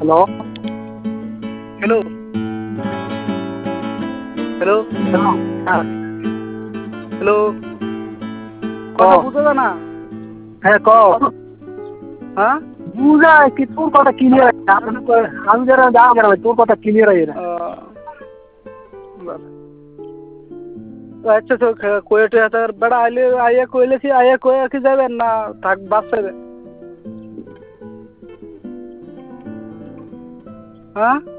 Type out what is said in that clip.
Hello hello hello hello হ্যাঁ hello কথা বুঝা যায় না। হ্যাঁ হ্যাঁ বুঝা কি তোর কথা ক্লিয়ার আমি যারা যা বলা তোর কথা ক্লিয়ার হয় না আচ্ছা তো কোয়েটে তার বেড়া আইলে আইয়া কইলেছি আইয়া কয়ে কি যাবেন না থাক বাচ্চা হ্যাঁ